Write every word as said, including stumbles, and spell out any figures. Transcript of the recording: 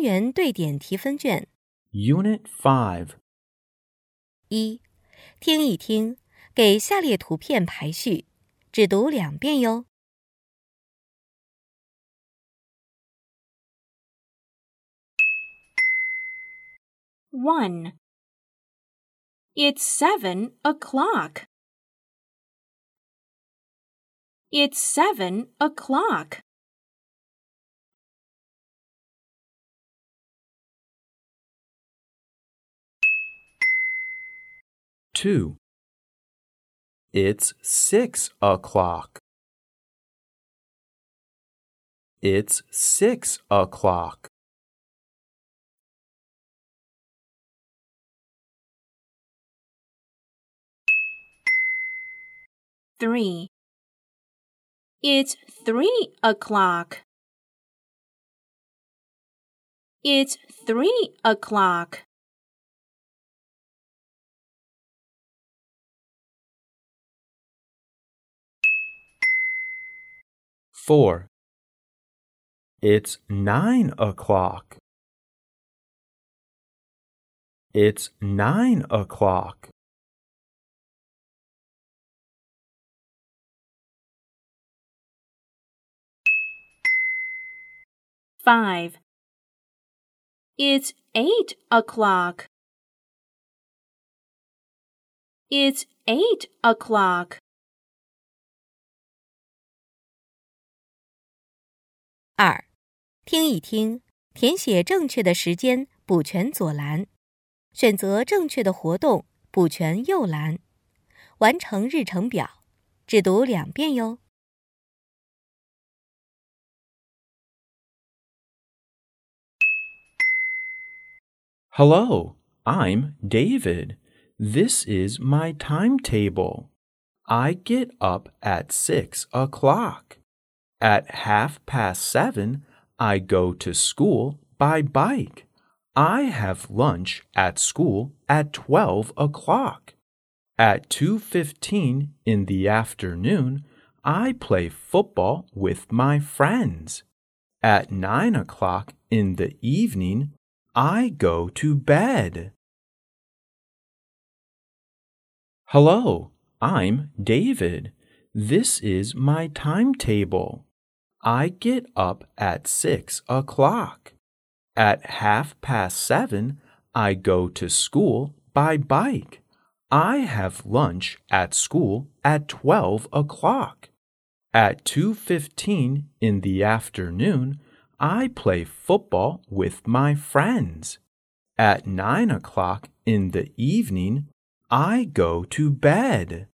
元对点提分卷 Unit five. 一，听一听，给下列图片排序，只读两遍哟。 One. It's seven o'clock. It's seven o'clock. Two. It's six o'clock. It's six o'clock. Three. It's three o'clock. It's three o'clock. Four. It's nine o'clock. It's nine o'clock. Five. It's eight o'clock. It's eight o'clock. 二，听一听，填写正确的时间，补全左栏，选择正确的活动，补全右栏，完成日程表，只读两遍哟。 Hello, I'm David. This is my timetable. I get up at six o'clock. At half past seven, I go to school by bike. I have lunch at school at twelve o'clock. At two fifteen in the afternoon, I play football with my friends. At nine o'clock in the evening, I go to bed. Hello, I'm David. This is my timetable. I get up at six o'clock. At half past seven, I go to school by bike. I have lunch at school at twelve o'clock. At two fifteen in the afternoon, I play football with my friends. At nine o'clock in the evening, I go to bed.